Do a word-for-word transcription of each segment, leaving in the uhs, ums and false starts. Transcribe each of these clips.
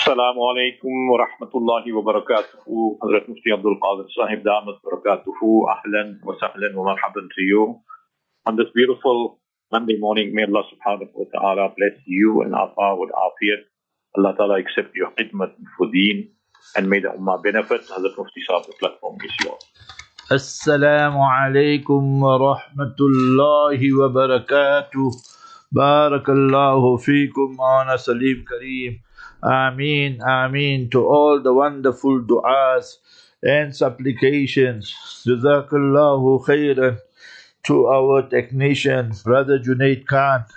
Assalamu alaikum wa rahmatullahi wa barakatuhu. Hazrat Mufti Abdul Qadir Sahib Damat barakatuhu. Ahlan wa sahlan wa marhaban to you. On this beautiful Monday morning, may Allah subhanahu wa ta'ala bless you and afa with afiyat. Allah ta'ala accept your khidmat for deen and may the ummah benefit. Hazrat Mufti Sahib, the platform is yours. Assalamu alaikum wa rahmatullahi wa barakatuh. Barakallahu feekum ana Salim Kareem. Ameen, Ameen to all the wonderful du'as and supplications. Jazakallahu khairan to our technician, Brother Junaid Khan.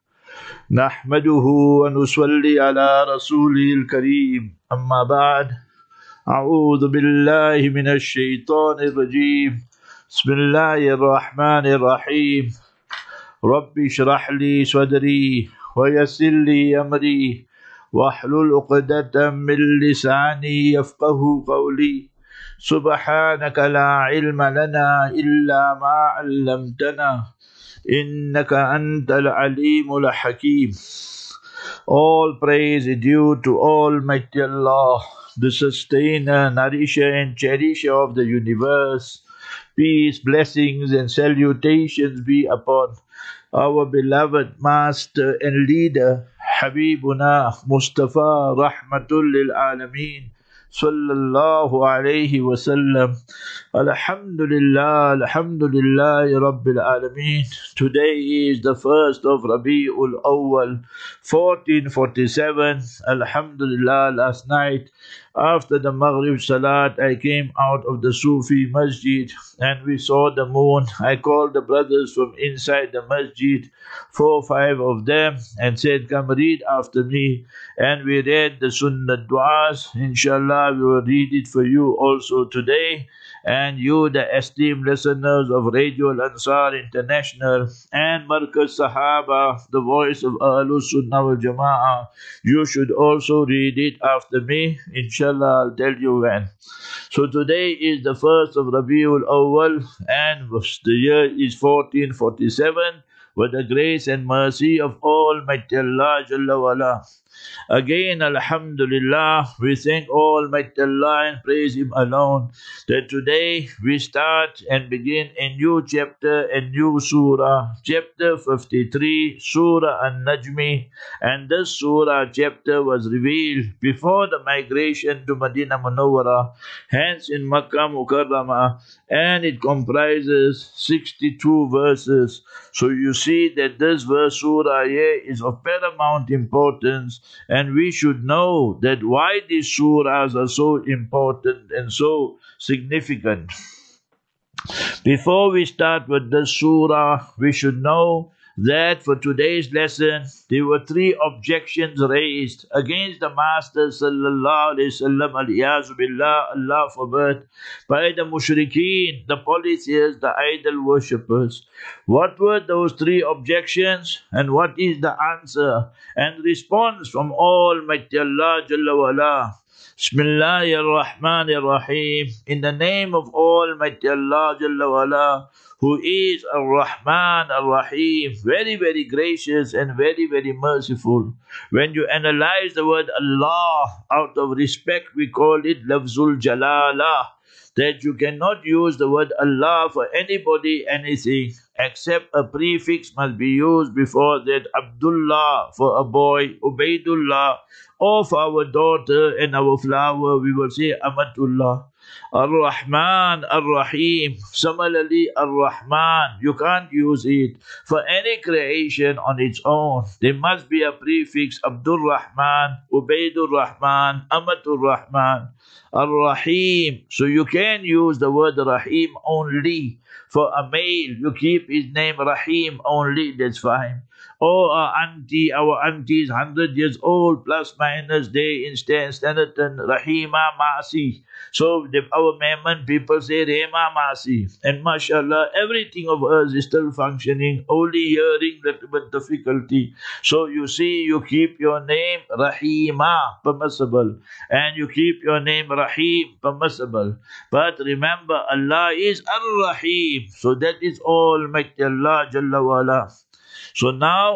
Nahmaduhu wa nusalli ala Rasulil Kareem. Amma ba'd. أعوذ بالله من الشيطان الرجيم بسم الله الرحمن الرحيم رب اشرح لي صدري ويسر لي أمري واحلل عقدة من لساني يفقه قولي سبحانك لا علم لنا إلا ما علمتنا إنك أنت العليم الحكيم. All praise is due to Almighty Allah, the sustainer, nourisher and cherisher of the universe. Peace, blessings and salutations be upon our beloved master and leader, Habibuna Mustafa Rahmatul lil Alameen Sallallahu alayhi wa sallam. Alhamdulillah, Alhamdulillah Rabbil Alameen. Today is the first of Rabi'ul Awwal, fourteen forty-seven. Alhamdulillah, last night after the Maghrib Salat, I came out of the Sufi Masjid and we saw the moon. I called the brothers from inside the Masjid, four or five of them, and said, come read after me. And we read the Sunnah Du'as. Inshallah, we will read it for you also today. And you, the esteemed listeners of Radio Al-Ansar International and Markaz Sahaba, the voice of Ahlul Sunnah wal Jama'ah, you should also read it after me. Inshallah, I'll tell you when. So today is the first of Rabiul Awwal and the year is fourteen forty-seven with the grace and mercy of Almighty Allah Jalla wala. Again, Alhamdulillah, we thank Almighty Allah and praise Him alone that today we start and begin a new chapter, a new surah, chapter fifty-three, Surah An-Najmi. And this surah chapter was revealed before the migration to Medina Munawwara, hence in Makkah Mukarramah, and it comprises sixty-two verses. So you see that this verse, surah here, is of paramount importance. And we should know that why these surahs are so important and so significant. Before we start with the surah, we should know that for today's lesson, there were three objections raised against the Master sallallahu alayhi wasallam, al-iyazu billah, Allah forbid, by the mushrikeen, the polytheists, the idol worshippers. What were those three objections and what is the answer and response from Almighty Allah Jalla wala? Bismillahir Rahmanir Rahim. In the name of Almighty Allah Jalla wala, who is Ar-Rahman Ar-Rahim, very, very gracious and very, very merciful. When you analyze the word Allah, out of respect we call it Lafzul Jalala, that you cannot use the word Allah for anybody, anything, except a prefix must be used before that. Abdullah for a boy, Ubaidullah, or for our daughter and our flower, we will say Amatullah. Ar-Rahman, Ar-Rahim. Similarly, Ar-Rahman, you can't use it for any creation on its own. There must be a prefix, Abdul Rahman, Ubaidur Rahman, Amatur Rahman, Ar-Rahim. So you can use the word Rahim only. For a male, you keep his name Rahim only, that's fine. Or our auntie, our auntie is one hundred years old, plus minus, they in Stanton, Rahima Masi. So the, our Memon people say Rema Masi. And mashallah, everything of us is still functioning, only hearing little bit difficulty. So you see, you keep your name Rahima, permissible. And you keep your name Rahim, permissible. But remember, Allah is Ar-Rahim. So that is Almighty Allah Jalla wala. So now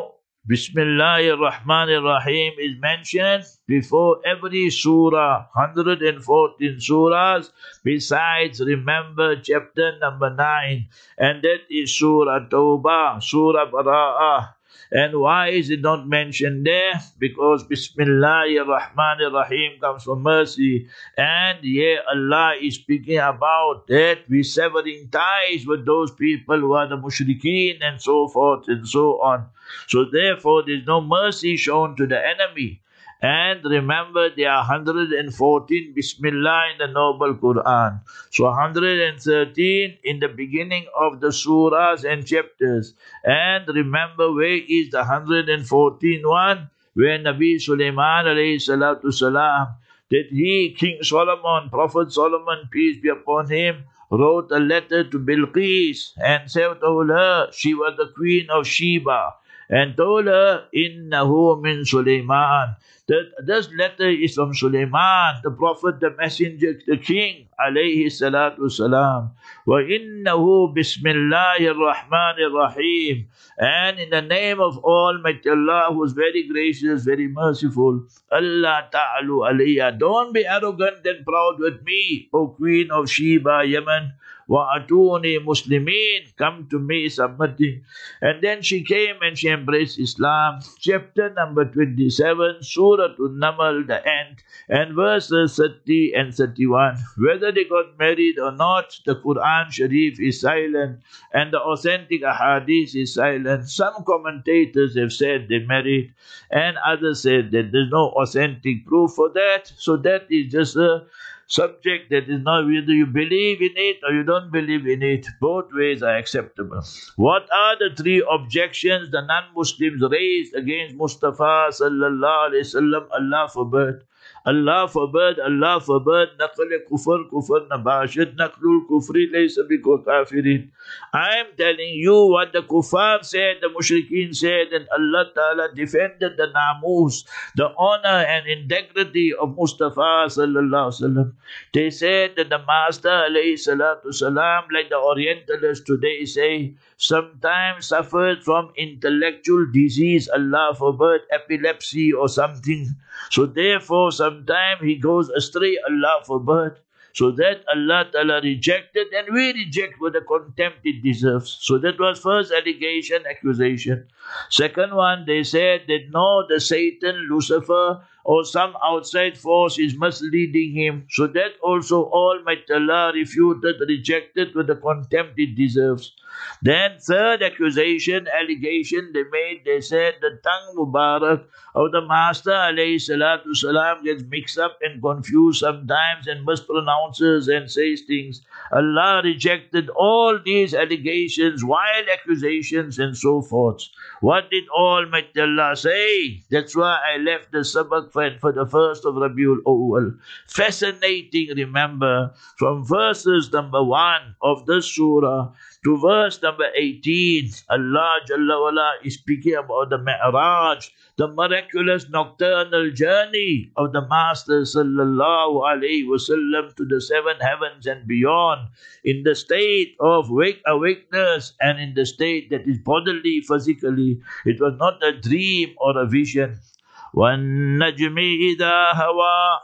Bismillahir Rahmanir Rahim is mentioned before every surah, one hundred fourteen surahs, besides remember chapter number nine, and that is Surah Tawbah, Surah Bara'ah. And why is it not mentioned there? Because Bismillahir Rahmanir Rahim comes from mercy. And here Allah is speaking about that we severing ties with those people who are the mushrikeen and so forth and so on. So therefore there is no mercy shown to the enemy. And remember, there are one hundred fourteen Bismillah in the Noble Quran. So one hundred thirteen in the beginning of the surahs and chapters. And remember, where is the one hundred fourteenth one? Where Nabi Sulaiman alayhi salatu salam, that he, King Solomon, Prophet Solomon, peace be upon him, wrote a letter to Bilqis and said to her, she was the queen of Sheba, and told her, Innahu min Sulaiman. That this letter is from Sulaiman, the Prophet, the Messenger, the King, alayhi salatu salam. Wa innahu bismillahir rahmanir rahim. And in the name of Almighty Allah, who is very gracious, very merciful, Allah ta'alu alayya. Don't be arrogant and proud with me, O Queen of Sheba, Yemen. Wa atuni muslimin, come to me submitting. And then she came and she embraced Islam. Chapter number twenty-seven, Surah An-Naml, the end, and verses thirty and thirty-one. Whether they got married or not, the Quran Sharif is silent and the authentic Ahadith is silent. Some commentators have said they married and others said that there's no authentic proof for that. So that is just a subject that is not whether you believe in it or you don't believe in it. Both ways are acceptable. What are the three objections the non-Muslims raised against Mustafa sallallahu alaihi wasallam? Allah forbid. Allah forbid, Allah forbid, naql kufr, kufr nabashid, naqlul kufri laysa biko kafirin. I am telling you what the kuffar said, the mushrikeen said, and Allah Ta'ala defended the namus, the honor and integrity of Mustafa sallallahu alaihi wasallam. They said that the Master alayhi salatu salam, like the Orientalists today say, sometimes suffered from intellectual disease, Allah forbid, epilepsy or something. So therefore, sometimes he goes astray, Allah forbid. So that Allah Ta'ala rejected, and we reject with the contempt it deserves. So that was first allegation, accusation. Second one, they said that no, the Satan, Lucifer, or some outside force is misleading him. So that also Almighty Allah refuted, rejected with the contempt it deserves. Then third accusation, allegation they made, they said the tongue Mubarak of the Master alayhi salatu salam gets mixed up and confused sometimes and mispronounces and says things. Allah rejected all these allegations, wild accusations and so forth. What did Almighty Allah say? That's why I left the sabak for, for the first of Rabiul Awwal. Fascinating, remember, from verses number one of the surah to verse number eighteen, Allah Jalla wala is speaking about the Mi'raj, the miraculous nocturnal journey of the Master Sallallahu Alaihi Wasallam to the seven heavens and beyond, in the state of wake awakeness and in the state that is bodily, physically. It was not a dream or a vision. وَالنَّجْمِ إِذَا هَوَى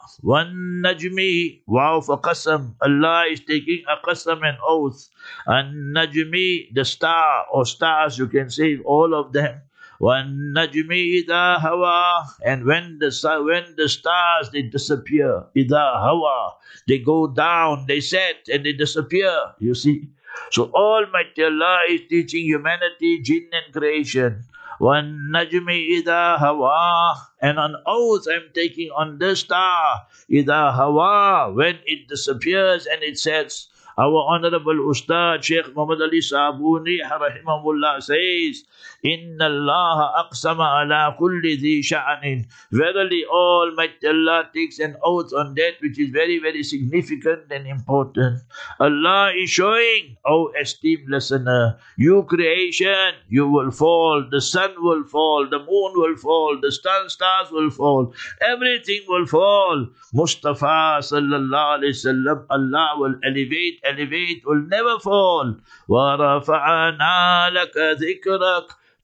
وَالنَّجْمِ Wow for qasam. Allah is taking a qasam and oath. النَّجْمِ, the star or stars, you can say all of them. وَالنَّجْمِ إِذَا هَوَى, and when the when the stars they disappear, إِذَا هَوَى, they go down, they set and they disappear. You see, so Almighty Allah is teaching humanity, jinn and creation. وَالنَّجْمِ إِذَا هَوَى, and on oath I'm taking on the star, إِذَا هَوَى, when it disappears and it sets. Our Honorable Ustad Sheikh Muhammad Ali Sabuni rahimahullah says, Inna Allah aqsama ala kulli dhi sha'anin. Verily Almighty Allah takes an oath on that which is very, very significant and important. Allah is showing, O esteemed listener, you creation, you will fall, the sun will fall, the moon will fall, the sun stars will fall, everything will fall. Mustafa sallallahu alayhi wasallam, Allah will elevate, elevate, will never fall. وَرَفَعَنَا لَكَ ذِكْرَكَ,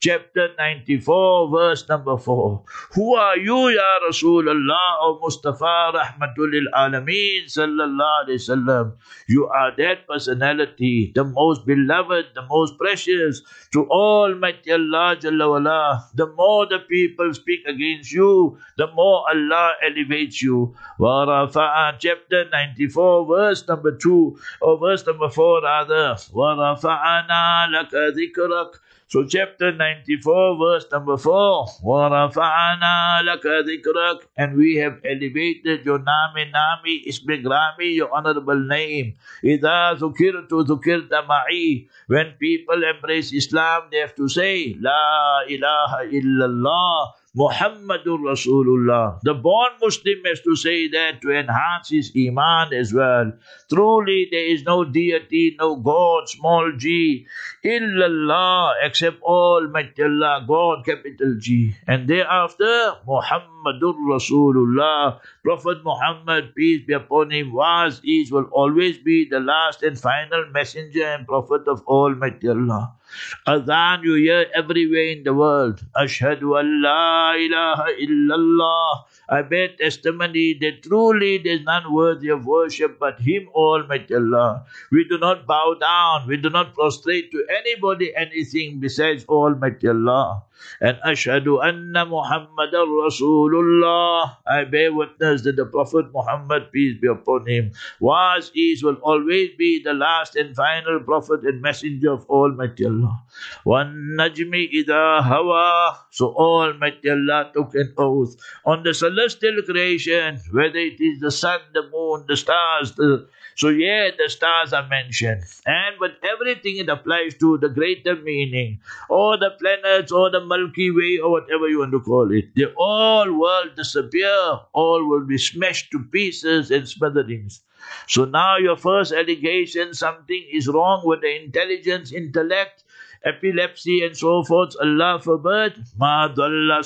chapter ninety-four, verse number four. Who are you, Ya Rasulullah, O Mustafa Rahmatul lil Alameen Sallallahu Alaihi Wasallam? You are that personality, the most beloved, the most precious to Almighty Allah Jalla wala. The more the people speak against you, the more Allah elevates you. Wa Rafa'a, chapter ninety-four, verse number two, or verse number four rather. Wa Rafa'ana laka dhikrak. So chapter ninety-four, verse number four. Wa Rafa'ana laka dhikrak. And we have elevated your nami nami ismi grami, your honorable name. Idha dhukirtu dhukirta ma'i. When people embrace Islam, they have to say, La ilaha illallah Muhammadur Rasulullah. The born Muslim has to say that to enhance his Iman as well. Truly there is no deity, no God, small g, illallah, except Almighty Allah, God, capital G. And thereafter, Muhammadur Rasulullah. Prophet Muhammad, peace be upon him, was, is, will always be the last and final messenger and prophet of Almighty Allah. Adhan you hear everywhere in the world. Ashhadu an la ilaha illallah. I bear testimony that truly there is none worthy of worship but Him, Almighty Allah. We do not bow down, we do not prostrate to anybody, anything besides Almighty Allah. And Ashhadu anna Muhammadan Rasulullah. I bear witness that the Prophet Muhammad, peace be upon him, was, is, will always be the last and final Prophet and Messenger of Almighty Allah. Wan najmi idha hawa. So Almighty Allah took an oath on the celestial creation, whether it is the sun, the moon, the stars, the So yeah, the stars are mentioned. And but everything it applies to the greater meaning, or the planets, or the Milky Way, or whatever you want to call it. They all will disappear. All will be smashed to pieces and smithereens. So now your first allegation, something is wrong with the intelligence, intellect, epilepsy and so forth, Allah forbid. Ma dalla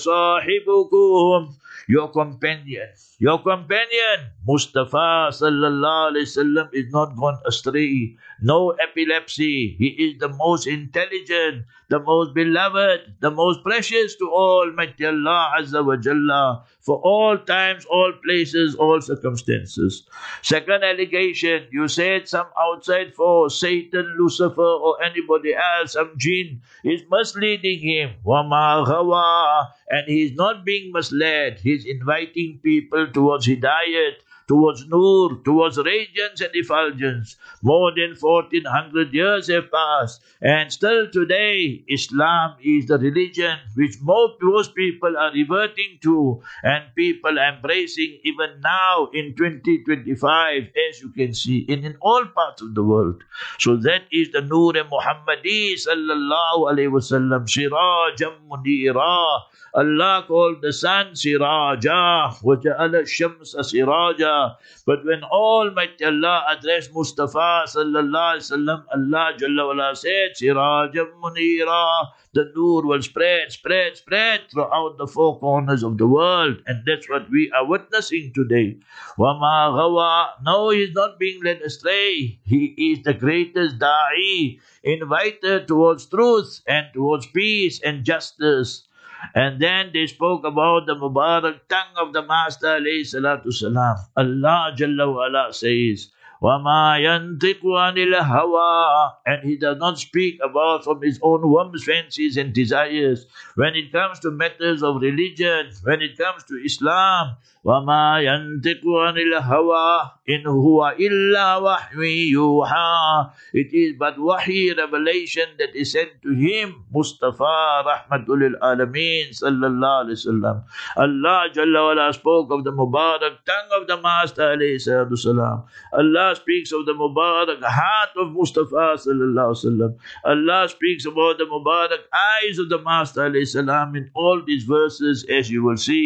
sahibukum. Your companion, your companion, Mustafa sallallahu alaihi wasallam, is not gone astray. No epilepsy. He is the most intelligent, the most beloved, the most precious to Almighty Allah Azza wa Jalla, for all times, all places, all circumstances. Second allegation, you said some outside force, Satan, Lucifer, or anybody else, some jinn, is misleading him. Wama ghawa. And he is not being misled. He is inviting people towards hidayat, towards nur, towards radiance and effulgence. More than fourteen hundred years have passed, and still today Islam is the religion which most, most people are reverting to, and people embracing even now in twenty twenty-five, as you can see, in, in all parts of the world. So that is the Nur Muhammadi sallallahu alayhi wasallam, Sirajam Munira. Allah called the sun Siraja, وَجَعَلَ الشَّمْسَ Siraja. But when Almighty Allah addressed Mustafa sallallahu alaihi wasallam, Allah Jalla wala said, Sirajam Munira. The Nur will spread, spread, spread throughout the four corners of the world. And that's what we are witnessing today. Wama ghawa. No, he is not being led astray. He is the greatest da'i, invited towards truth and towards peace and justice. And then they spoke about the Mubarak tongue of the Master alayhi salatu salam. Allah Jalla wa ala says, وَمَا يَنْطِقُ عَنِ الْهَوَىٰ. And he does not speak about from his own whims, fancies and desires. When it comes to matters of religion, when it comes to Islam, وَمَا يَنْطِقُ عَنِ الْهَوَىٰ إِنْ هُوَ إِلَّا وَحْيٌ يُوحَىٰ. It is but wahi, revelation that is sent to him, Mustafa Rahmatul lil Alameen Sallallahu Alaihi Wasallam. Allah Jalla wala spoke of the Mubarak tongue of the Master alayhi salatu salam. Allah speaks of the Mubarak heart of Mustafa Sallallahu Alaihi Wasallam. Allah speaks about the Mubarak eyes of the Master alayhi salam in all these verses, as you will see.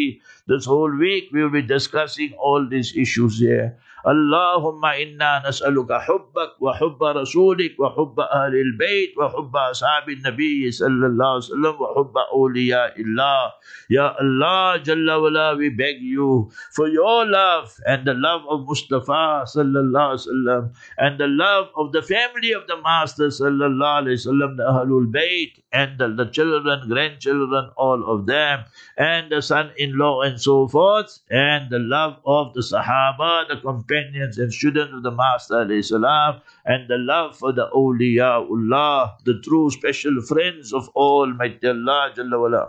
This whole week we will be discussing all these issues here. Allahumma inna nas'aluka hubbak wa hubba rasulik wa hubba ahli al-bayt wa hubba ashabi al-nabi sallallahu alaihi wasallam wa hubba awliya illah. Ya Allah Jalla wala, we beg you for your love and the love of Mustafa sallallahu alaihi wasallam and the love of the family of the Master sallallahu alaihi wasallam, the Ahlul Bayt, and the, the children, grandchildren, all of them, and the son-in-law and so forth, and the love of the Sahaba, the companions and students of the Master alayhi salam, and the love for the awliyaullah, the true special friends of Almighty Allah Jalla wala.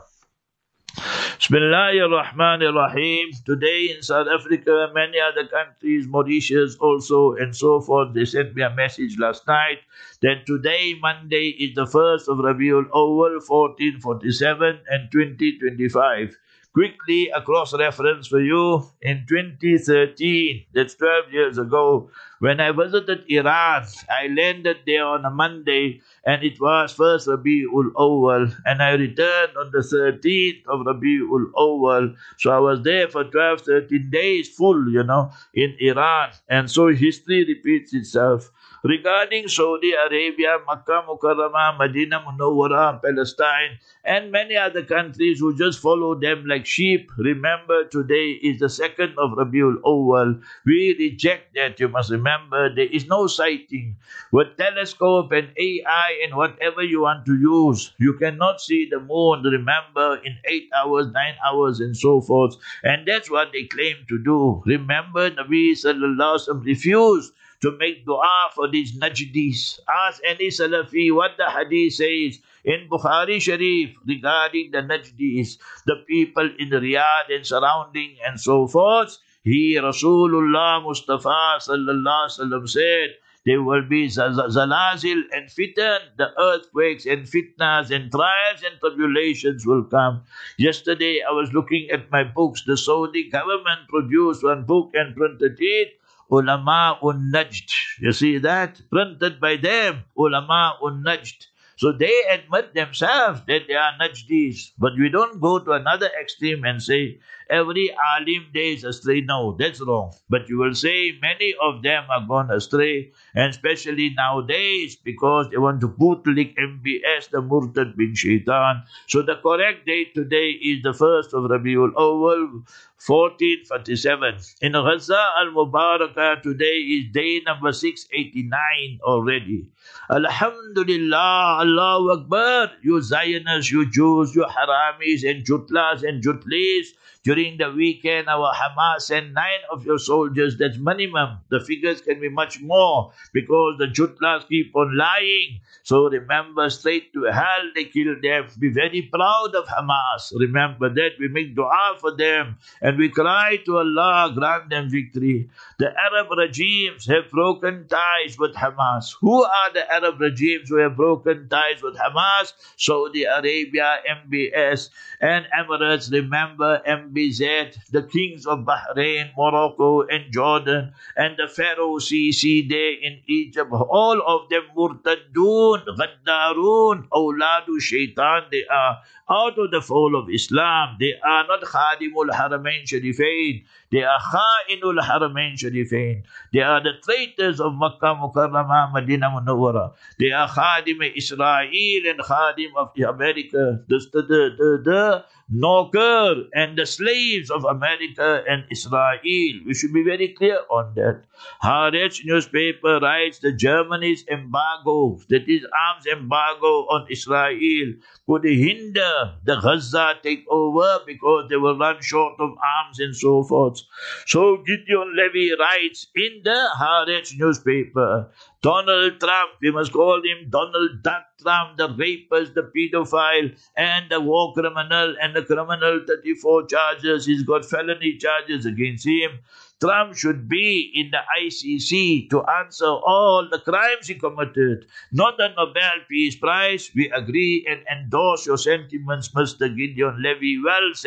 Bismillahir Rahmanir Rahim. Today in South Africa, many other countries, Mauritius also, and so forth, they sent me a message last night that today, Monday, is the first of Rabiul Awwal, fourteen forty-seven and twenty twenty-five. Quickly, a cross-reference for you. In twenty thirteen, that's twelve years ago, when I visited Iran, I landed there on a Monday, and it was first Rabiul Awwal, and I returned on the thirteenth of Rabiul Awwal. So I was there for twelve, thirteen days full, you know, in Iran. And so history repeats itself. Regarding Saudi Arabia, Makkah Mukarramah, Medina Munawwara, Palestine, and many other countries who just follow them like sheep, remember today is the second of Rabiul Awwal. We reject that, you must remember. There is no sighting. With telescope and A I and whatever you want to use, you cannot see the moon, remember, in eight hours, nine hours, and so forth. And that's what they claim to do. Remember, Nabi Sallallahu Alaihi Wasallam refused to make dua for these Najdis. Ask any Salafi what the hadith says in Bukhari Sharif regarding the Najdis, the people in Riyadh and surrounding and so forth. He, Rasulullah Mustafa Sallallahu Alaihi Wasallam, said, there will be zalazil and fitan, the earthquakes and fitnas and trials and tribulations will come. Yesterday I was looking at my books. The Saudi government produced one book and printed it, Ulama un Najd. You see that? Printed by them, Ulama un Najd. So they admit themselves that they are Najdis. But we don't go to another extreme and say, every alim there is astray. No, that's wrong. But you will say many of them are gone astray, and especially nowadays because they want to put like M B S, the Murtad bin Shaitan. So the correct date today is the first of Rabiul Awwal, fourteen forty-seven. In Gaza al-Mubarakah, today is day number six eighty-nine already. Alhamdulillah, Allahu Akbar, you Zionists, you Jews, you Haramis and Jutlas and Jutlis. During the weekend, our Hamas sent nine of your soldiers. That's minimum. The figures can be much more because the Jutlas keep on lying. So remember, straight to hell they kill them. Be very proud of Hamas. Remember that. We make dua for them and we cry to Allah, grant them victory. The Arab regimes have broken ties with Hamas. Who are the Arab regimes who have broken ties with Hamas? Saudi Arabia, M B S, and Emirates. Remember, M B Z, the kings of Bahrain, Morocco, and Jordan, and the Pharaoh Sisi there in Egypt. All of them murtadun, gaddarun, awladu shaitan. They are out of the fold of Islam. They are not khadimul haramain sharifain. They are kha'inul haramain sharifain. They are the traitors of Makkah Mukarramah, Medina Munawwara. They are khadim Israel and khadim of America. The, the, the, the knocker and the slaves of America and Israel. We should be very clear on that. Haaretz newspaper writes the Germany's embargo, that is arms embargo on Israel, could hinder the Gaza takeover because they will run short of arms and so forth. So Gideon Levy writes in the Haaretz newspaper, Donald Trump, we must call him Donald Duck Trump, the rapist, the pedophile, and the war criminal, and the criminal thirty-four charges. He's got felony charges against him. Trump should be in the I C C to answer all the crimes he committed, not the Nobel Peace Prize. We agree and endorse your sentiments, Mister Gideon Levy. Well said.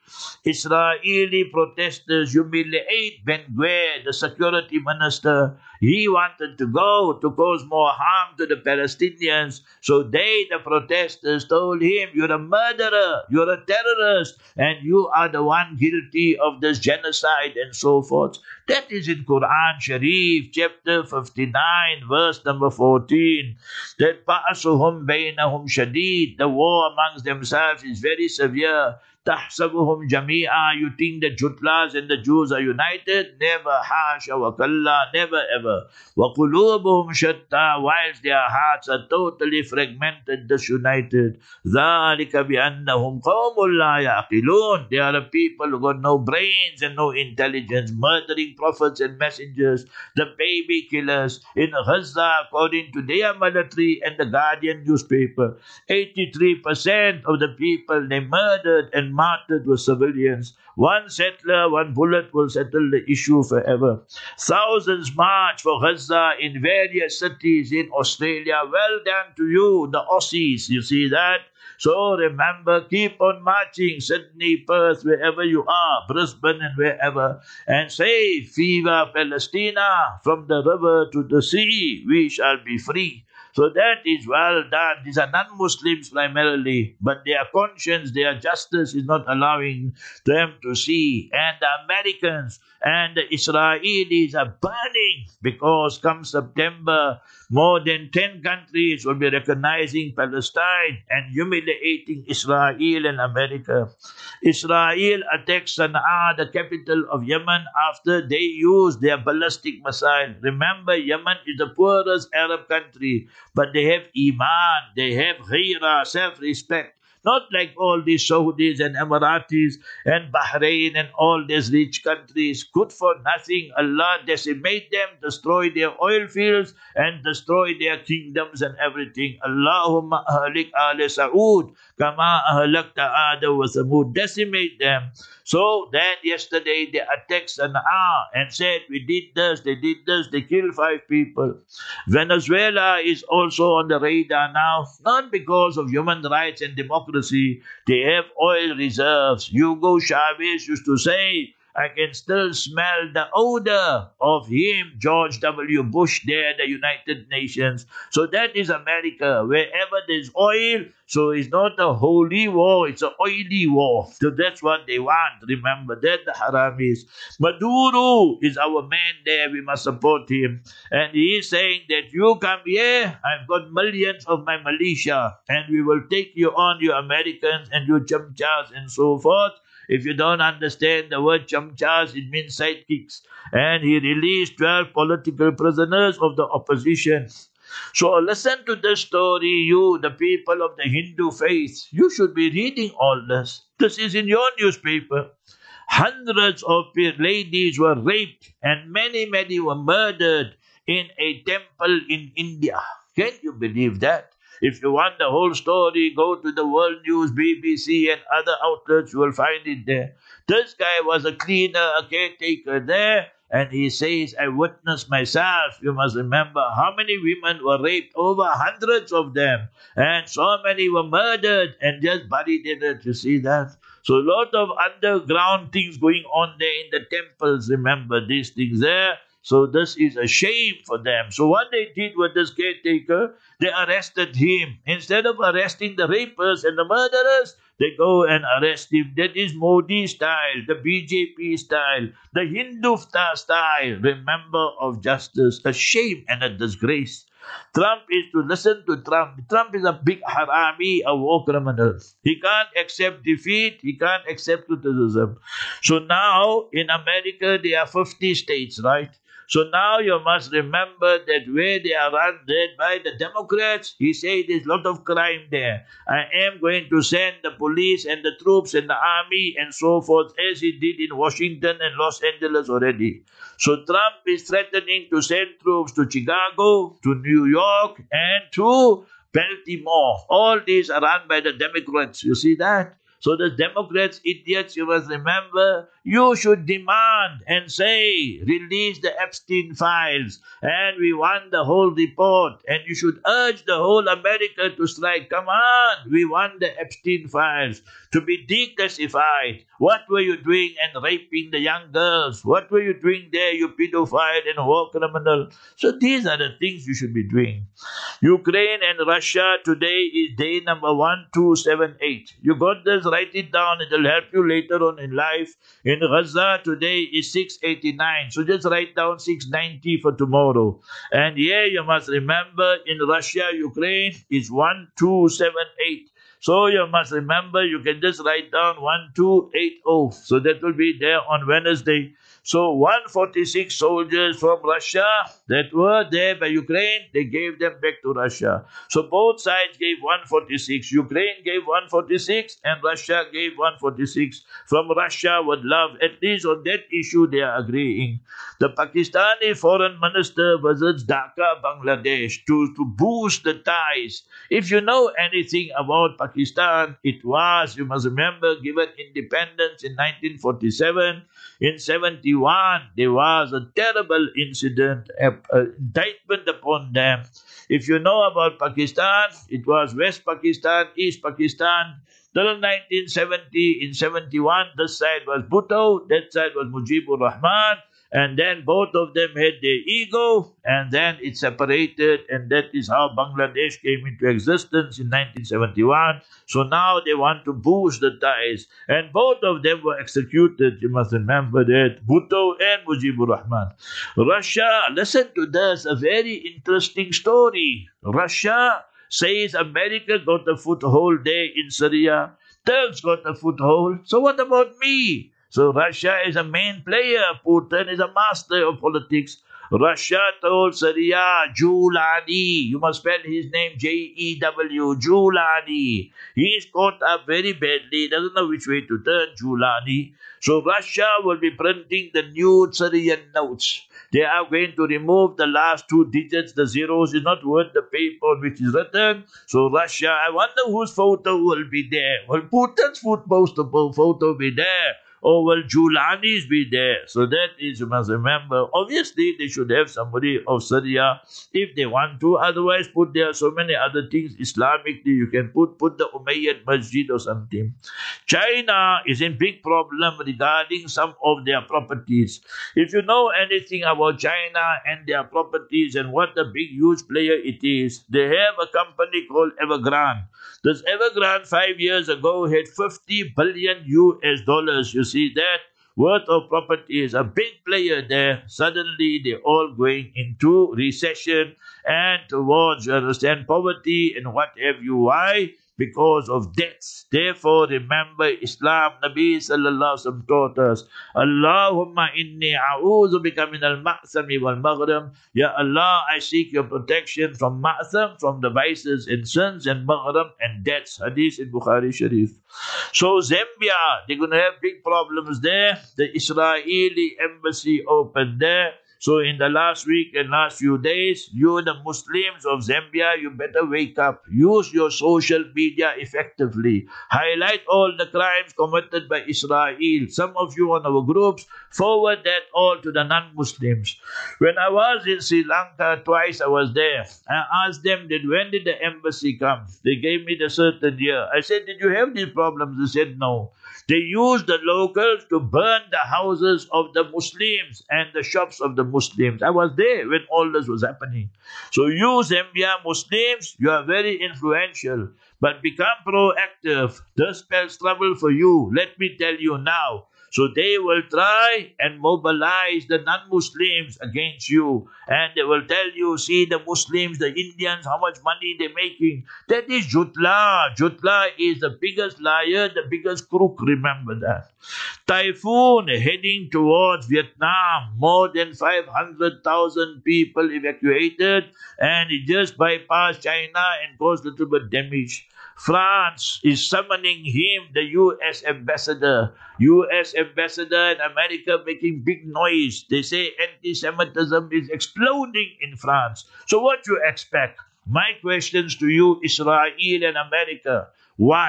Israeli protesters humiliate Ben Gvir, the security minister. He wanted to go to cause more harm to the Palestinians. So they, the protesters, told him, you're a murderer, you're a terrorist, and you are the one guilty of this genocide and so forth. That is in Quran Sharif, chapter fifty-nine, verse number fourteen. That ba'asuhum bainahum shadid, the war amongst themselves is very severe. تحسبهم جميعا, you think the Jutlas and the Jews are united? Never, hasha wa kalla, never ever. وَقُلُوبُهُمْ شَتَّى, whilst their hearts are totally fragmented, disunited. ذَلِكَ بِأَنَّهُمْ قَوْمٌ لَا يَعْقِلُونَ, they are a people who got no brains and no intelligence, murdering prophets and messengers, the baby killers in Gaza, according to their military and the Guardian newspaper. eighty-three percent of the people they murdered and martyred were civilians. One settler, one bullet will settle the issue forever. Thousands march for Gaza in various cities in Australia. Well done to you, the Aussies. You see that? So remember, keep on marching, Sydney, Perth, wherever you are, Brisbane and wherever, and say, Viva Palestina, from the river to the sea, we shall be free. So that is well done. These are non-Muslims primarily, but their conscience, their justice is not allowing them to see. And the Americans and the Israelis are burning because come September, more than ten countries will be recognizing Palestine and humiliating Israel and America. Israel attacked Sana'a, the capital of Yemen, after they used their ballistic missile. Remember, Yemen is the poorest Arab country, but they have Iman, they have Ghira, self-respect. Not like all these Saudis and Emiratis and Bahrain and all these rich countries. Good for nothing. Allah decimate them, destroy their oil fields and destroy their kingdoms and everything. Allahumma ahlik ala Saud kama ahlakta Ada wa Thamud. Decimate them. So then yesterday they attacked Sana'a and said, we did this, they did this, they killed five people. Venezuela is also on the radar now, not because of human rights and democracy. They have oil reserves. Hugo Chavez used to say, I can still smell the odor of him, George W. Bush, there at the United Nations. So that is America. Wherever there's oil, so it's not a holy war, it's an oily war. So that's what they want. Remember that, the Haramis. Maduro is our man there. We must support him. And he is saying that you come here, I've got millions of my militia, and we will take you on, you Americans and you chamchas and so forth. If you don't understand the word chamchas, it means sidekicks. And he released twelve political prisoners of the opposition. So listen to this story, you, the people of the Hindu faith. You should be reading all this. This is in your newspaper. Hundreds of ladies were raped and many, many were murdered in a temple in India. Can you believe that? If you want the whole story, go to the World News, B B C and other outlets, you will find it there. This guy was a cleaner, a caretaker there, and he says, I witnessed myself. You must remember how many women were raped, over hundreds of them, and so many were murdered and just buried in it. You see that? So a lot of underground things going on there in the temples. Remember these things there. So this is a shame for them. So what they did with this caretaker, they arrested him. Instead of arresting the rapers and the murderers, they go and arrest him. That is Modi style, the B J P style, the Hindutva style. Remember of justice, a shame and a disgrace. Trump is to listen to Trump. Trump is a big harami, a war criminal. He can't accept defeat. He can't accept criticism. So now in America, there are fifty states, right? So now you must remember that where they are run led by the Democrats, he said there's a lot of crime there. I am going to send the police and the troops and the army and so forth, as he did in Washington and Los Angeles already. So Trump is threatening to send troops to Chicago, to New York, and to Baltimore. All these are run by the Democrats. You see that? So the Democrats, idiots, you must remember, You should demand and say, release the Epstein files, and we want the whole report. And you should urge the whole America to strike. Come on, we want the Epstein files to be declassified. What were you doing and raping the young girls? What were you doing there, you pedophile and war criminal? So these are the things you should be doing. Ukraine and Russia today is day number one two seven eight. You got this, write it down, it will help you later on in life. In Gaza today is six eighty-nine. So just write down six ninety for tomorrow. And here you must remember in Russia, Ukraine is one two seven eight. So you must remember, you can just write down one two eight zero. So that will be there on Wednesday. So one hundred forty-six soldiers from Russia that were there by Ukraine, they gave them back to Russia. So both sides gave one hundred forty-six. Ukraine gave one hundred forty-six and Russia gave one hundred forty-six. From Russia with love. At least on that issue they are agreeing. The Pakistani foreign minister visits Dhaka, Bangladesh to, to boost the ties. If you know anything about Pakistan, it was, you must remember, given independence in nineteen forty-seven. In seventy-one, there was a terrible incident, an indictment upon them. If you know about Pakistan, it was West Pakistan, East Pakistan. Till nineteen seventy, in seventy-one, this side was Bhutto, that side was Mujibur Rahman. And then both of them had their ego, and then it separated, and that is how Bangladesh came into existence in nineteen seventy-one. So now they want to boost the ties, and both of them were executed. You must remember that, Bhutto and Mujibur Rahman. Russia, listen to this, a very interesting story. Russia says America got a foothold there in Syria. Turks got a foothold. So what about me? So Russia is a main player. Putin is a master of politics. Russia told Syria, Giuliani, you must spell his name J E W, Giuliani. He's caught up very badly, doesn't know which way to turn, Giuliani. So Russia will be printing the new Syrian notes. They are going to remove the last two digits. The zeros is not worth the paper on which is written. So Russia, I wonder whose photo will be there. Will Putin's photo be there? Or will Giuliani's be there? So that is, you must remember, obviously they should have somebody of Syria if they want to. Otherwise, put there so many other things Islamically. You can put, put the Umayyad Masjid or something. China is in big problem regarding some of their properties. If you know anything about China and their properties and what a big, huge player it is, they have a company called Evergrande. This Evergrande five years ago had fifty billion U S dollars. You see that? Worth of property is a big player there. Suddenly they're all going into recession and towards, you understand, poverty and what have you. Why? Because of debts. Therefore, remember Islam, Nabi sallallahu alaihi wasallam taught us, Allahumma inni a'udhu bika min al-ma'sami wal-maghram. Ya Allah, I seek your protection from ma'sam, from the vices and sins, and maghram and debts. Hadith in Bukhari Sharif. So Zambia, they're going to have big problems there. The Israeli embassy opened there. So in the last week and last few days, you the Muslims of Zambia, you better wake up. Use your social media effectively. Highlight all the crimes committed by Israel. Some of you on our groups, forward that all to the non-Muslims. When I was in Sri Lanka, twice I was there. I asked them, did, when did the embassy come? They gave me the certain year. I said, did you have these problems? They said, no. They used the locals to burn the houses of the Muslims and the shops of the Muslims. I was there when all this was happening. So you Zambia Muslims, you are very influential, but become proactive. This spells trouble for you. Let me tell you now. So they will try and mobilize the non-Muslims against you. And they will tell you, see the Muslims, the Indians, how much money they're making. That is Jutla. Jutla is the biggest liar, the biggest crook, remember that. Typhoon heading towards Vietnam. More than five hundred thousand people evacuated. And it just bypassed China and caused a little bit damage. France is summoning him, the U S ambassador. U S ambassador in America making big noise. They say anti-Semitism is exploding in France. So what you expect? My questions to you, Israel and America. One,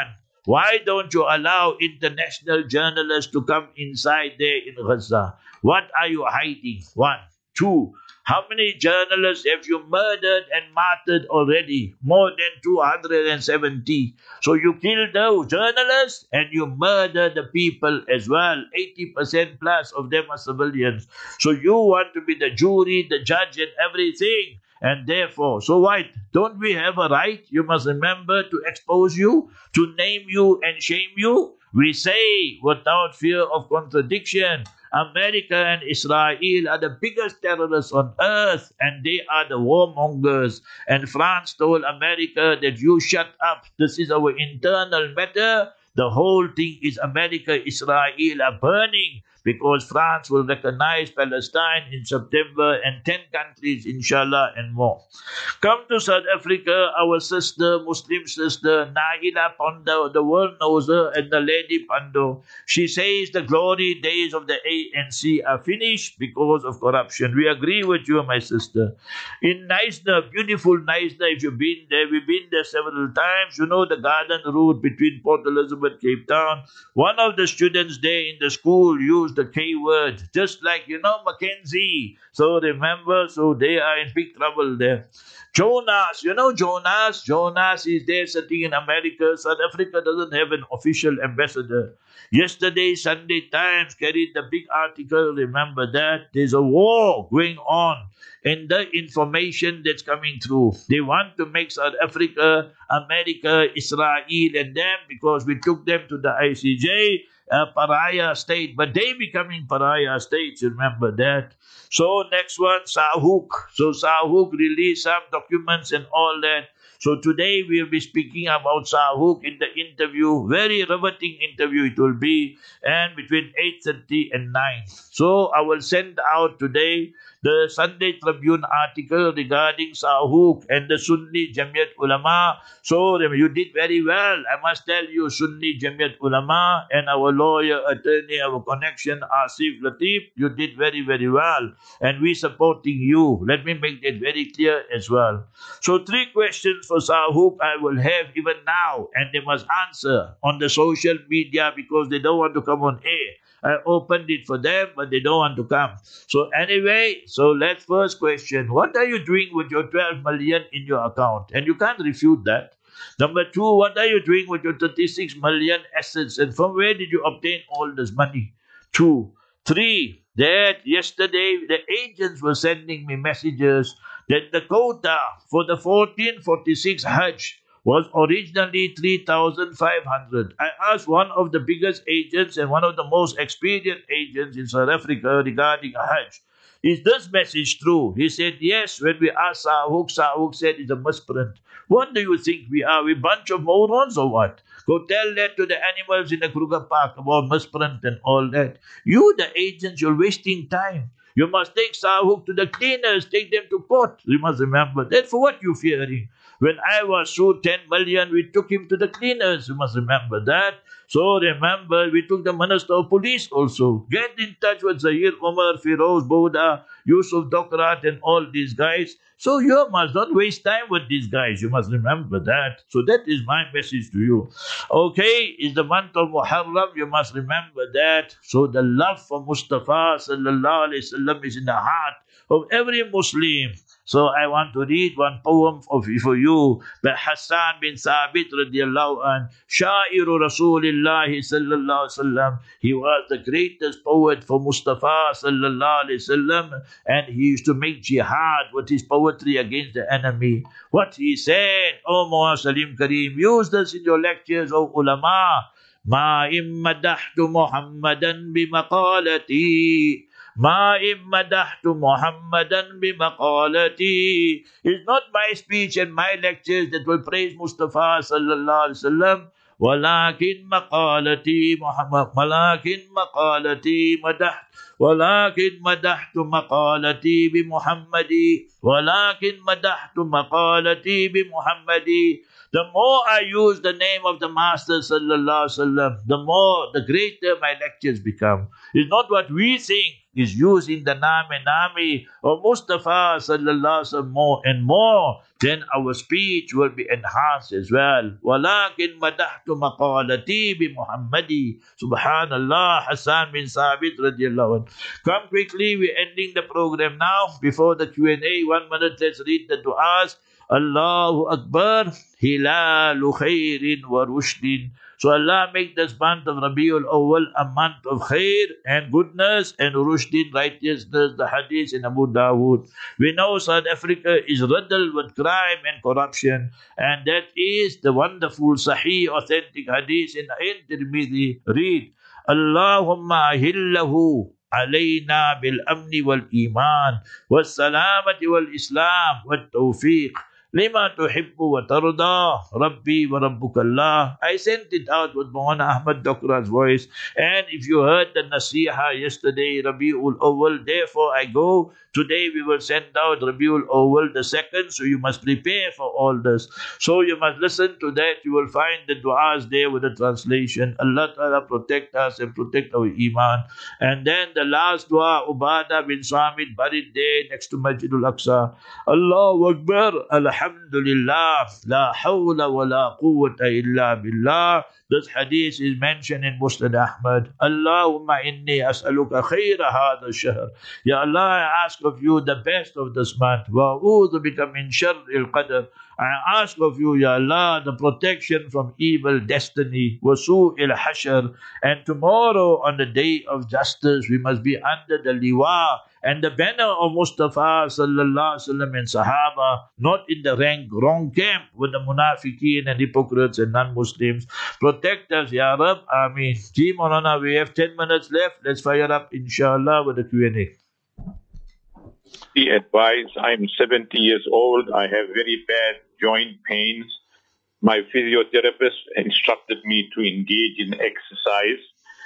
Why don't you allow international journalists to come inside there in Gaza? What are you hiding? One. Two. How many journalists have you murdered and martyred already? More than two hundred seventy. So you killed those journalists and you murder the people as well. eighty percent plus of them are civilians. So you want to be the jury, the judge and everything. And therefore, so what? Don't we have a right? You must remember to expose you, to name you and shame you. We say without fear of contradiction, America and Israel are the biggest terrorists on earth and they are the warmongers. And France told America that you shut up. This is our internal matter. The whole thing is America, Israel are burning because France will recognize Palestine in September and ten countries, inshallah, and more. Come to South Africa, our sister, Muslim sister, Naila Pando, the world knows her, and the lady Pando. She says the glory days of the A N C are finished because of corruption. We agree with you, my sister. In Knysna, beautiful Knysna, if you've been there, we've been there several times. You know the garden route between Port Elizabeth, Cape Town. One of the students there in the school used the K word, just like, you know, Mackenzie. So remember, so they are in big trouble there. Jonas, you know Jonas? Jonas is there sitting in America. South Africa doesn't have an official ambassador. Yesterday, Sunday Times carried the big article. Remember that? There's a war going on. And the information that's coming through, they want to make South Africa, America, Israel, and them, because we took them to the I C J, a pariah state, but they becoming pariah states, remember that. So next one, Sahuk. So Sahuk released some documents and all that. So today we will be speaking about Sahuk in the interview. Very riveting interview it will be, and between eight thirty and nine. So I will send out today the Sunday Tribune article regarding Sahuk and the Sunni Jamiat Ulama. So you did very well. I must tell you, Sunni Jamiat Ulama and our lawyer, attorney, our connection, Asif Latif, you did very, very well. And we supporting you. Let me make that very clear as well. So three questions for Sahuk I will have even now, and they must answer on the social media because they don't want to come on air. I opened it for them, but they don't want to come. So anyway, so let's first question, what are you doing with your twelve million in your account? And you can't refute that. Number two, what are you doing with your thirty-six million assets? And from where did you obtain all this money? Two. Three, that yesterday the agents were sending me messages that the quota for the fourteen forty-six Hajj was originally three thousand five hundred. I asked one of the biggest agents and one of the most experienced agents in South Africa regarding Hajj, is this message true? He said, yes. When we asked Sahuk, Sahuk said it's a misprint. What do you think we are? We bunch of morons or what? Go tell that to the animals in the Kruger Park about misprint and all that. You, the agents, you're wasting time. You must take Sahuk to the cleaners, take them to court. You must remember that. For what you fearing? When I was sued ten million, we took him to the cleaners. You must remember that. So remember, we took the Minister of Police also. Get in touch with Zahir Umar, Firoz Bouda, Yusuf Dokrat and all these guys. So you must not waste time with these guys. You must remember that. So that is my message to you. Okay, it's the month of Muharram. You must remember that. So the love for Mustafa sallallahu alaihi wasallam is in the heart of every Muslim. So I want to read one poem of, for you by Hassan bin Thabit radiallahu anh, Sha'iru Rasulillahi sallallahu alaihi wasallam. He was the greatest poet for Mustafa sallallahu alaihi wasallam, and he used to make jihad with his poetry against the enemy. What he said, O Muhammad Salim Kareem, use this in your lectures, O ulama. Ma immadahtu Muhammadan bimaqalati. Ma immadahtu Muhammadan bimaqalati. It's not my speech and my lectures that will praise Mustafa sallallahu alaihi wasallam. Walakin maqalati Muhammad. Walakin maqalati madah. Walakin madahtu maqalati bi Muhammadi. Walakin madahtu maqalati bi Muhammadi. The more I use the name of the Master sallallahu alaihi wasallam, the more, the greater my lectures become. It's not what we think is using the name and name of Mustafa sallallahu alaihi wasallam more and more. then our speech will be enhanced as well. وَلَكِنْ مَدَحْتُ مَقَالَتِي بِمُحَمَّدِ Subhanallah. Hassan bin Sabit radiallahu anhu. Come quickly, we're ending the program now. Before the Q and A, one minute, let's read the du'as. Allahu Akbar, Hilalu Khairin wa Rushdin. So Allah make this month of Rabiul Awwal a month of khair and goodness and rushdin, righteousness, the hadith in Abu Dawood. We know South Africa is riddled with crime and corruption, and that is the wonderful Sahih authentic hadith in Tirmidhi. Read, Allahumma ahillahu علينا بالأمن والإيمان والسلامة والإسلام والتوفيق لما تحب وترضى ربي وربك الله. I sent it out with Maulana Ahmad Dokra's voice, and if you heard the Nasiha yesterday, Rabiul Awwal, therefore I go. Today we will send out Rabiul Awwal the second, so you must prepare for all this. So you must listen to that. You will find the du'as there with the translation. Allah Ta'ala protect us and protect our iman. And then the last dua, Ubadah bin Samit, buried there next to Masjidul Aqsa. Allahu Akbar, Alhamdulillah, La hawla wa la quwwata illa billah. This hadith is mentioned in Musnad Ahmad. Allahumma inni as'aluka khayra hadha shahr. Ya Allah, I ask of you the best of this month. Wa a'udhu bika min sharril qadr. I ask of you, Ya Allah, the protection from evil destiny. Wa su'il hashr. And tomorrow on the day of justice, we must be under the liwa and the banner of Mustafa sallallahu alaihi wasallam and Sahaba, not in the rank, wrong camp with the munafiqeen and hypocrites and non-Muslims. Protect us, Ya Rab. Ameen. Ji Maulana, we have ten minutes left. Let's fire up, inshallah, with the Q and A. Be advised, I'm seventy years old. I have very bad joint pains. My physiotherapist instructed me to engage in exercise.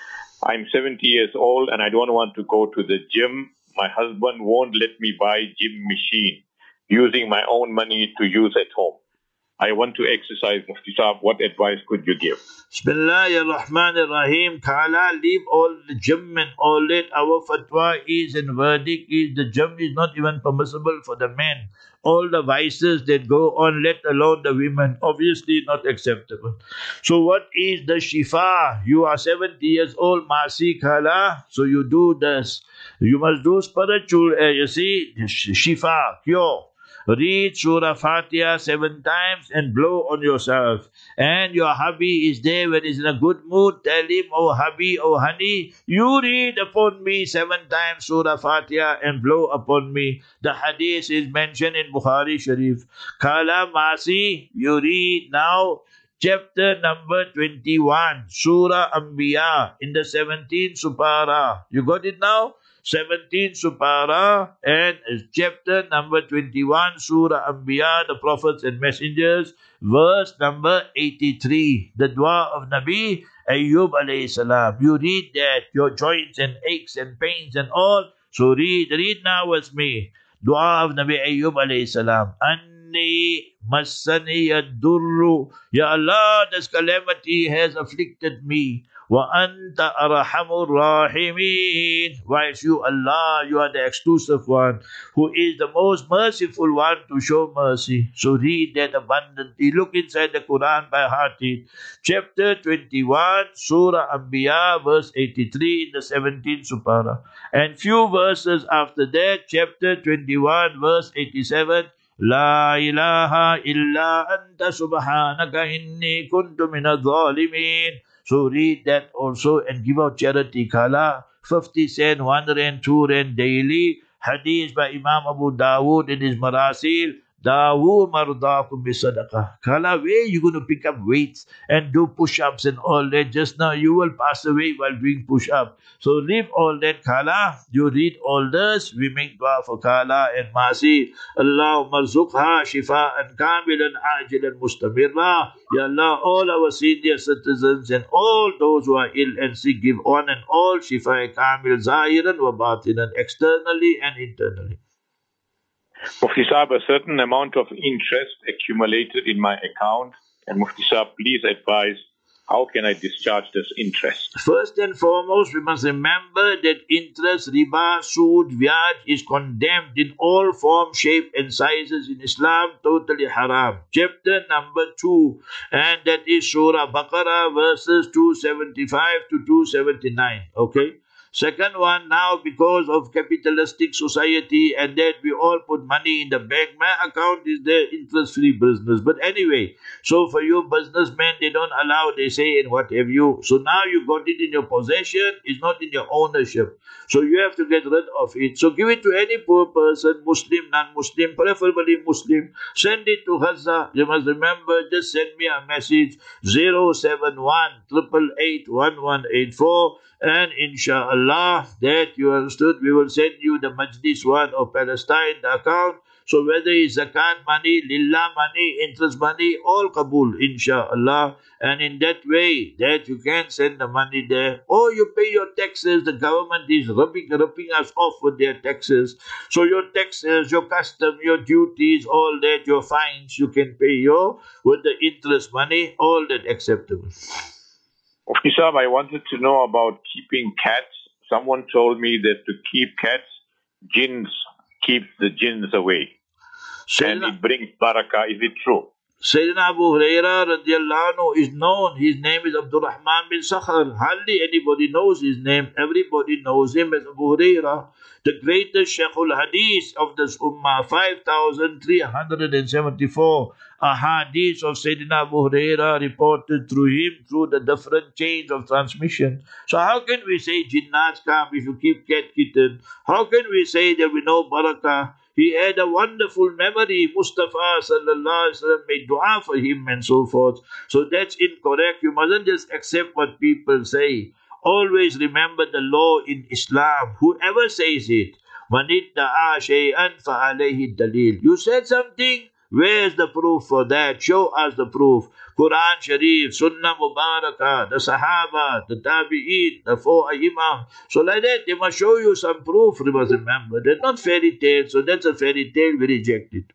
I'm seventy years old and I don't want to go to the gym. My husband won't let me buy gym machine, using my own money to use at home. I want to exercise, Mufti Saab. What advice could you give? Bismillahir Rahmanir Rahim. Kala, leave all the gym and all that. Our fatwa is and verdict is the gym is not even permissible for the men. All the vices that go on, let alone the women, obviously not acceptable. So what is the shifa? You are seventy years old, Masi Kala, so you do this. You must do spiritual, uh, you see, shifa, cure. Read Surah Fatiha seven times and blow on yourself. And your hubby is there when he's in a good mood. Tell him, oh hubby, oh honey, you read upon me seven times Surah Fatiha and blow upon me. The hadith is mentioned in Bukhari Sharif. Kala Masi, you read now chapter number twenty-one, Surah Anbiya in the seventeenth Supara. You got it now? seventeenth Supara and chapter number twenty-one, Surah Anbiya, the prophets and messengers, verse number eighty-three, the dua of Nabi Ayyub alayhi salam. You read that, your joints and aches and pains and all. So read, read now with me. Dua of Nabi Ayyub alayhi salam. Anni massani yadurru. Ya Allah, this calamity has afflicted me. Wa anta arhamur rahimin. Whilst you, Allah, you are the exclusive one, who is the most merciful one to show mercy. So read that abundantly. Look inside the Quran by heart. Chapter twenty-one, Surah Anbiya, verse eighty-three in the seventeenth Supara. And few verses after that, chapter twenty-one, verse eighty-seven. La ilaha illa anta subhanaka inni kuntu minadh dhalimin. So read that also and give out charity. Kala, fifty cent, one rand, two rand daily. Hadith by Imam Abu Dawood in his Marasil. Dawu mardakum bisadaqah. Kala, where you going to pick up weights and do push-ups and all that? Just now you will pass away while doing push-up. So leave all that, Kala. You read all this. We make dua for Kala and Masi. Allahumma rzuqha shifa'an kamilan ajilan mustamirra. Ya Allah, all our senior citizens and all those who are ill and sick, give on and all shifa kamil zahiran wa batinan, externally and internally. Mufti Saab, a certain amount of interest accumulated in my account, and Mufti Saab, please advise how can I discharge this interest? First and foremost, we must remember that interest, riba, sood, vyaj is condemned in all form, shape and sizes in Islam, totally haram. Chapter number two, and that is Surah Baqarah verses two seventy-five to two seventy-nine. Okay? Second one, now because of capitalistic society and that we all put money in the bank, my account is the interest-free business. But anyway, so for you businessmen, they don't allow, they say, and what have you. So now you got it in your possession, it's not in your ownership. So you have to get rid of it. So give it to any poor person, Muslim, non-Muslim, preferably Muslim. Send it to Gaza. You must remember, just send me a message, zero seven one, eight eight eight, one one eight four. And inshallah, that you understood, we will send you the Majlis one of Palestine, the account. So whether it's zakat money, lillah money, interest money, all kabul, inshallah. And in that way, that you can send the money there. Or you pay your taxes. The government is ripping, ripping us off with their taxes. So your taxes, your custom, your duties, all that, your fines, you can pay your, with the interest money, all that acceptable. Mufti Sahib, I wanted to know about keeping cats. Someone told me that to keep cats, jinns keeps the jinns away. Sayyidina, and it brings barakah. Is it true? Sayyidina Abu Hurairah radiallahu anhu is known. His name is Abdul Rahman bin Sakhar. Hardly anybody knows his name. Everybody knows him as Abu Hurairah. The greatest Shaykhul Hadith of this Ummah, five thousand three hundred seventy-four ahadith of Sayyidina Abu Hurairah reported through him through the different chains of transmission. So how can we say jinnats come if you keep cat kitten? How can we say there will be no barakah? He had a wonderful memory. Mustafa sallallahu alaihi wasallam made dua for him and so forth. So that's incorrect. You mustn't just accept what people say. Always remember the law in Islam. Whoever says it, وَنِدَّعَا شَيْئًا فَعَلَيْهِ الدَّلِيلُ. You said something? Where's the proof for that? Show us the proof. Quran Sharif, Sunnah Mubarakah, the Sahaba, the Tabi'een, the four Imam. So like that, they must show you some proof. You must remember. They're not fairy tales. So that's a fairy tale. We reject it.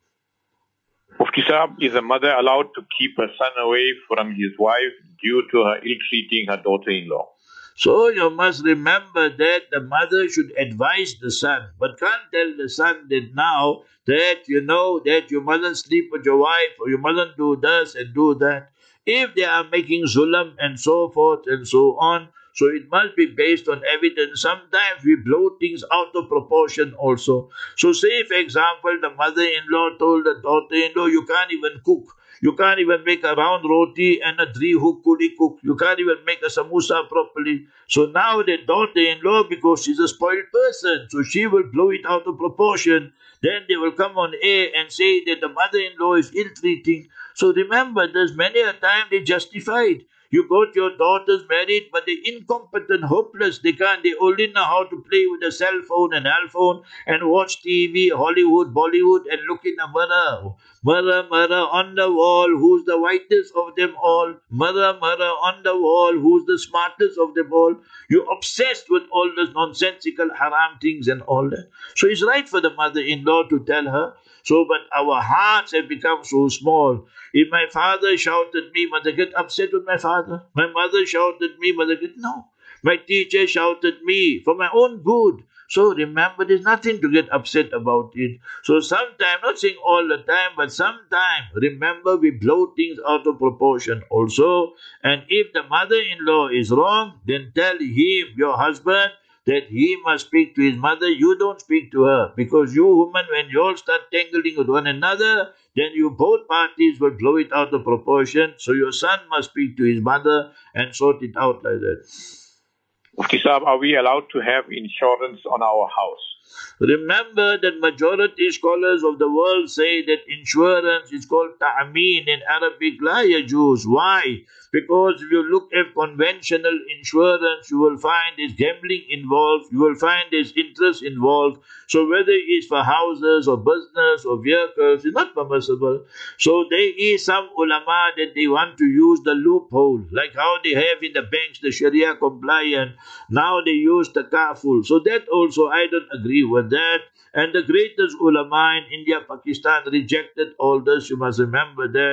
Mufti Sahib, is a mother allowed to keep her son away from his wife due to her ill-treating her daughter-in-law? So you must remember that the mother should advise the son, but can't tell the son that now that you know that you mustn't sleep with your wife or you mustn't do this and do that. If they are making zulam and so forth and so on, so it must be based on evidence. Sometimes we blow things out of proportion also. So say, for example, the mother-in-law told the daughter-in-law, you can't even cook. You can't even make a round roti and a three-hook kuli cook. You can't even make a samosa properly. So now the daughter-in-law, because she's a spoiled person, so she will blow it out of proportion. Then they will come on air and say that the mother-in-law is ill-treating. So remember, there's many a time they justified. You got your daughters married, but they're incompetent, hopeless. They can't. They only know how to play with a cell phone and cell phone and watch T V, Hollywood, Bollywood, and look in the mirror. Mirror, mirror on the wall, who's the whitest of them all? Mirror, mirror on the wall, who's the smartest of them all? You're obsessed with all those nonsensical haram things and all that. So it's right for the mother-in-law to tell her. So, but our hearts have become so small. If my father shouted me, must I get upset with my father? My mother shouted me, must I get, no. My teacher shouted me for my own good. So remember, there's nothing to get upset about it. So sometimes, not saying all the time, but sometimes, remember, we blow things out of proportion also. And if the mother-in-law is wrong, then tell him, your husband, that he must speak to his mother. You don't speak to her. Because you women, when you all start tangling with one another, then you both parties will blow it out of proportion. So your son must speak to his mother and sort it out like that. Mufti Sahib, are we allowed to have insurance on our house? Remember that majority scholars of the world say that insurance is called ta'ameen in Arabic, la yajuz. Why? Because if you look at conventional insurance, you will find there's gambling involved, you will find there's interest involved. So whether it's for houses or business or vehicles, it's not permissible. So there is some ulama that they want to use the loophole, like how they have in the banks, the Sharia compliant. Now they use the kaful. So that also I don't agree with that. And the greatest ulama in India, Pakistan rejected all this. You must remember that.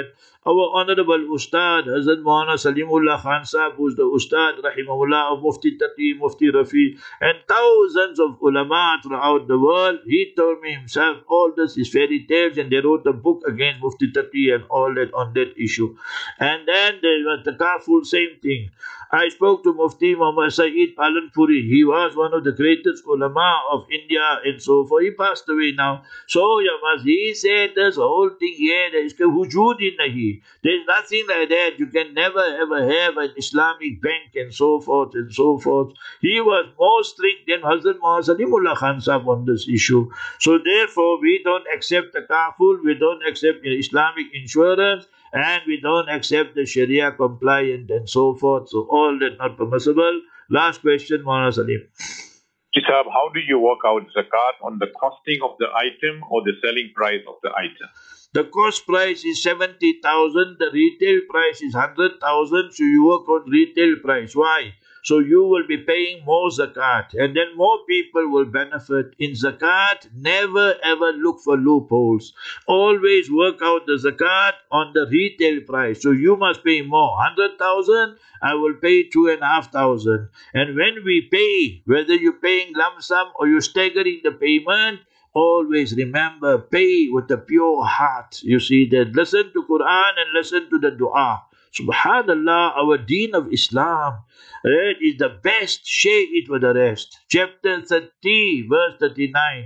Our Honorable Ustad, Hazrat Maulana Salimullah Khan Sahib, who is the Ustad, Rahimahullah, of Mufti Taqi, Mufti Rafi, and thousands of ulama throughout the world. He told me himself, all this is fairy tales, and they wrote a book against Mufti Taqi and all that on that issue. And then there was the Kaful, same thing. I spoke to Mufti Muhammad Saeed Palanpuri. He was one of the greatest ulama of India and so forth. He passed away now. So, Yamas, he said this whole thing here, there is hujud in nahi. There is nothing like that. You can never ever have an Islamic bank and so forth and so forth. He was more strict than Hazrat Muhammad Salimullah Khan Sahib on this issue. So, therefore, we don't accept the kaful, we don't accept Islamic insurance, and we don't accept the Sharia compliant and so forth. So all that not permissible. Last question, Maulana Salim. Sahab, how do you work out zakat on the costing of the item or the selling price of the item? The cost price is seventy thousand, the retail price is one hundred thousand, so you work on retail price. Why? So you will be paying more zakat, and then more people will benefit. In zakat, never ever look for loopholes. Always work out the zakat on the retail price. So you must pay more. one hundred thousand, I will pay two and a half thousand. And when we pay, whether you're paying lump sum or you're staggering the payment, always remember, pay with a pure heart. You see that. Listen to Quran and listen to the dua. Subhanallah, our deen of Islam, that is the best. Share it with the rest. Chapter thirty, verse thirty-nine.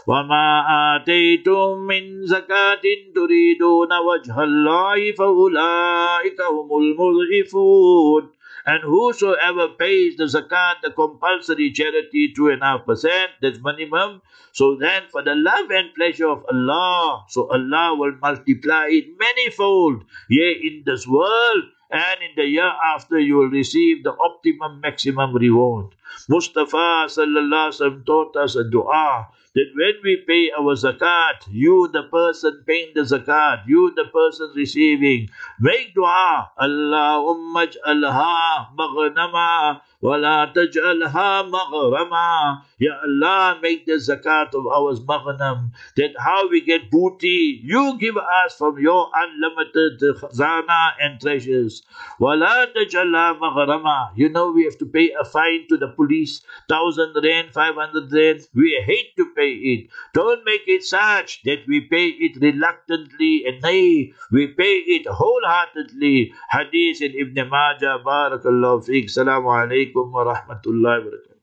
وَمَا آتَيْتُم مِّن زَكَاةٍ تُرِيدُونَ وَجْهَ اللَّهِ فَأُولَٰئِكَ هُمُ الْمُضْعِفُونَ. And whosoever pays the zakat, the compulsory charity, two and a half percent, that's minimum. So then for the love and pleasure of Allah, so Allah will multiply it manifold, yea, in this world, and in the year after you will receive the optimum maximum reward. Mustafa sallallahu alaihi wasallam taught us a dua that when we pay our zakat, you the person paying the zakat, you the person receiving, make dua, Allahumma ij'alha maghnama wa la taj'alha maghrama. Ya Allah, make the zakat of ours maghnam, that how we get booty, you give us from your unlimited khazana and treasures. Wa la taj'alha maghrama. You know we have to pay a fine to the police, thousand rand, five hundred rand. We hate to pay it. Don't make it such that we pay it reluctantly, and nay, we pay it wholeheartedly. Hadith in Ibn Majah. Barakallahu feek. Assalamu alaikum wa rahmatullahi wa barakatuh.